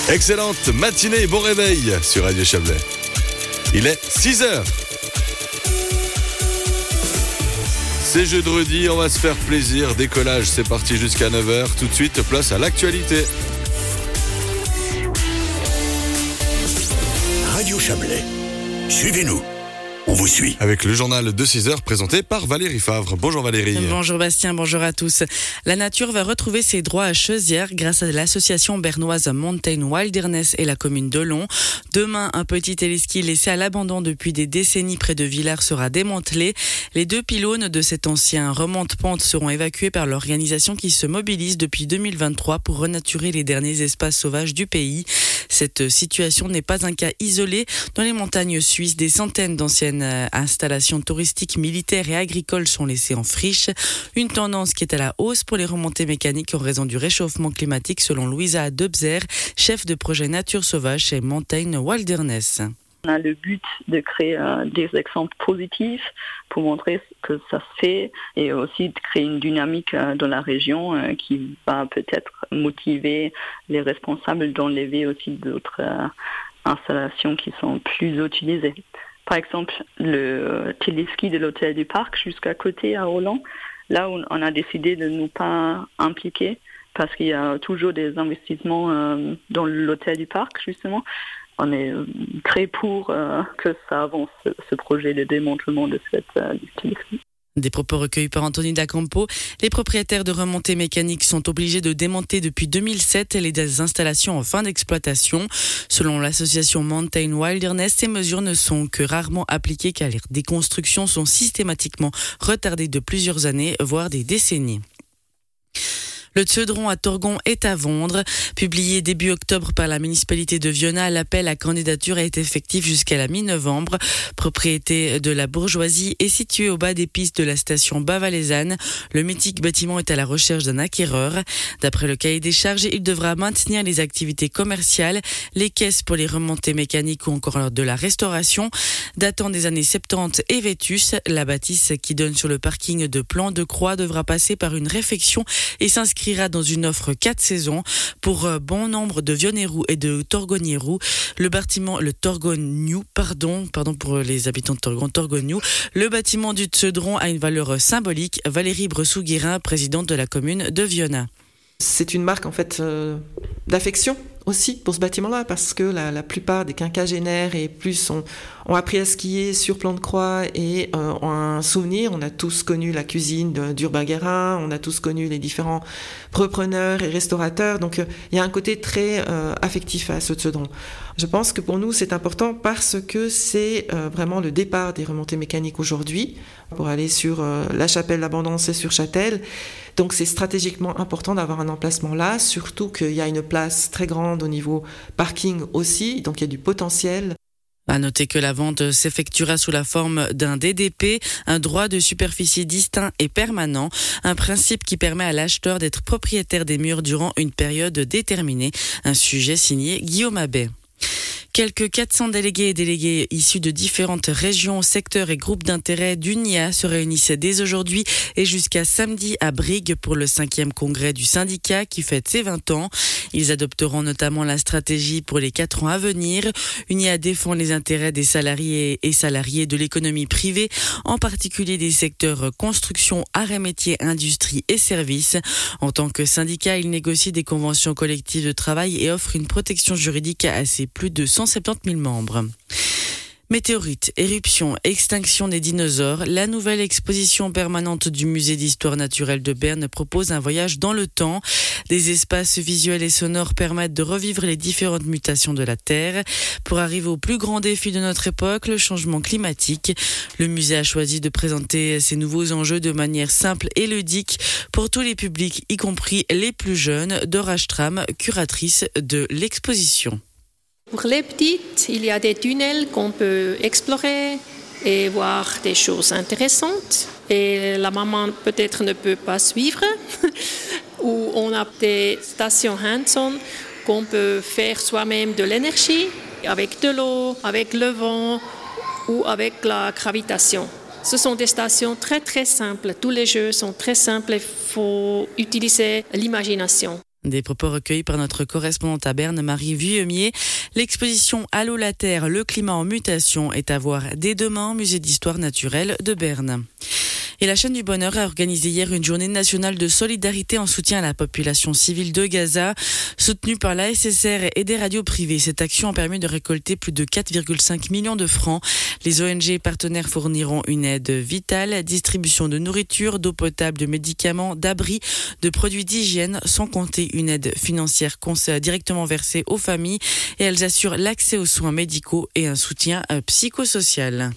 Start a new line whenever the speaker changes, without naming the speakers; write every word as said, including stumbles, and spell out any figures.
Excellente matinée et bon réveil sur Radio Chablais. Il est six heures. C'est jeudi, on va se faire plaisir. Décollage, c'est parti jusqu'à neuf heures. Tout de suite, place à l'actualité.
Radio Chablais, suivez-nous. On vous suit.
Avec le journal de six heures présenté par Valérie Favre. Bonjour Valérie.
Bonjour Bastien, bonjour à tous. La nature va retrouver ses droits à Chauzière grâce à l'association bernoise Mountain Wilderness et la commune d'Olon. Demain, un petit téléski laissé à l'abandon depuis des décennies près de Villars sera démantelé. Les deux pylônes de cet ancien remonte-pente seront évacués par l'organisation qui se mobilise depuis deux mille vingt-trois pour renaturer les derniers espaces sauvages du pays. Cette situation n'est pas un cas isolé. Dans les montagnes suisses, des centaines d'anciennes installations touristiques, militaires et agricoles sont laissées en friche. Une tendance qui est à la hausse pour les remontées mécaniques en raison du réchauffement climatique selon Louisa Debzer, chef de projet nature sauvage chez Mountain Wilderness.
On a le but de créer euh, des exemples positifs pour montrer que ça se fait et aussi de créer une dynamique euh, dans la région euh, qui va peut-être motiver les responsables d'enlever aussi d'autres euh, installations qui sont plus utilisées. Par exemple, le téléski de l'hôtel du Parc jusqu'à côté à Roland, là où on a décidé de ne pas impliquer parce qu'il y a toujours des investissements euh, dans l'hôtel du Parc justement. On est très pour euh, que ça avance ce, ce projet de démantèlement de cette euh, téléski.
Des propos recueillis par Anthony Dacampo. Les propriétaires de remontées mécaniques sont obligés de démonter depuis deux mille sept les installations en fin d'exploitation. Selon l'association Mountain Wilderness, ces mesures ne sont que rarement appliquées car les déconstructions sont systématiquement retardées de plusieurs années, voire des décennies. Le Tseudron à Torgon est à vendre. Publié début octobre par la municipalité de Viona, l'appel à candidature est effectif jusqu'à la mi-novembre. Propriété de la bourgeoisie et situé au bas des pistes de la station Bas-Valaisanne. Le mythique bâtiment est à la recherche d'un acquéreur. D'après le cahier des charges, il devra maintenir les activités commerciales, les caisses pour les remontées mécaniques ou encore de la restauration. Datant des années soixante-dix et vétus, la bâtisse qui donne sur le parking de Plan de Croix devra passer par une réfection et s'inscrire dans une offre quatre saisons pour bon nombre de Vionnerous et de Torgonierous. Le bâtiment, le Torgoniou, pardon, pardon pour les habitants de Torgon, Torgoniou. Le bâtiment du Tseudron a une valeur symbolique. Valérie Bressou-Guérin, présidente de la commune de Viona.
C'est une marque en fait euh, d'affection aussi pour ce bâtiment-là parce que la, la plupart des quinquagénaires et plus ont, ont appris à skier sur Plan de Croix et euh, ont un souvenir. On a tous connu la cuisine de, d'Urbain Guérin, on a tous connu les différents repreneurs et restaurateurs. Donc euh, il y a un côté très euh, affectif à ce Tseudron. Je pense que pour nous c'est important parce que c'est euh, vraiment le départ des remontées mécaniques aujourd'hui pour aller sur euh, la chapelle d'Abondance et sur Châtel. Donc c'est stratégiquement important d'avoir un emplacement là, surtout qu'il y a une place très grande au niveau parking aussi, donc il y a du potentiel.
À noter que la vente s'effectuera sous la forme d'un D D P, un droit de superficie distinct et permanent, un principe qui permet à l'acheteur d'être propriétaire des murs durant une période déterminée. Un sujet signé Guillaume Abbé. Quelques quatre cents délégués et délégués issus de différentes régions, secteurs et groupes d'intérêt d'U N I A se réunissent dès aujourd'hui et jusqu'à samedi à Brigue pour le cinquième congrès du syndicat qui fête ses vingt ans. Ils adopteront notamment la stratégie pour les quatre ans à venir. U N I A défend les intérêts des salariés et salariés de l'économie privée, en particulier des secteurs construction, arts et métiers, industrie et services. En tant que syndicat, il négocie des conventions collectives de travail et offre une protection juridique à ses plus de cent soixante-dix mille membres. Météorites, éruptions, extinction des dinosaures, la nouvelle exposition permanente du musée d'histoire naturelle de Berne propose un voyage dans le temps. Des espaces visuels et sonores permettent de revivre les différentes mutations de la Terre. Pour arriver au plus grand défi de notre époque, le changement climatique, le musée a choisi de présenter ces nouveaux enjeux de manière simple et ludique pour tous les publics, y compris les plus jeunes. Dora Stram, curatrice de l'exposition.
Pour les petites, il y a des tunnels qu'on peut explorer et voir des choses intéressantes. Et la maman peut-être ne peut pas suivre. Ou on a des stations hands-on qu'on peut faire soi-même de l'énergie avec de l'eau, avec le vent ou avec la gravitation. Ce sont des stations très très simples. Tous les jeux sont très simples. Il faut utiliser l'imagination.
Des propos recueillis par notre correspondante à Berne, Marie Vuillemier. L'exposition Allô la Terre, le climat en mutation est à voir dès demain au Musée d'Histoire naturelle de Berne. Et la chaîne du Bonheur a organisé hier une journée nationale de solidarité en soutien à la population civile de Gaza. Soutenue par l'A S S R et des radios privées, cette action a permis de récolter plus de quatre virgule cinq millions de francs. Les O N G partenaires fourniront une aide vitale, distribution de nourriture, d'eau potable, de médicaments, d'abris, de produits d'hygiène, sans compter une aide financière directement versée aux familles. Et elles assurent l'accès aux soins médicaux et un soutien psychosocial.